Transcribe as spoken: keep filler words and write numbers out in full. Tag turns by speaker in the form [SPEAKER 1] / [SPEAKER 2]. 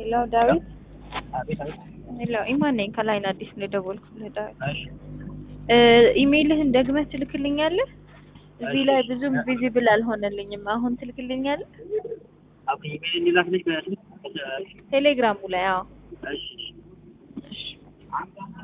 [SPEAKER 1] ሄሎ ዳዊት
[SPEAKER 2] አቤት አቤት።
[SPEAKER 1] ሄሎ ኢማን ነኝ ከላይን አዲስ ነው የደወልኩልህ ዳዊት
[SPEAKER 2] እሺ
[SPEAKER 1] እ ኢሜልህን ደግመህ ትልክልኛለህ እዚህ ላይ ብዙም ቪዚብል አልሆነልኝም አሁን ትልክልኛለህ
[SPEAKER 2] አብ ኢሜል ላክልሽ በስልክ
[SPEAKER 1] ቴሌግራሙ ላይ አዎ
[SPEAKER 2] እሺ
[SPEAKER 1] እሺ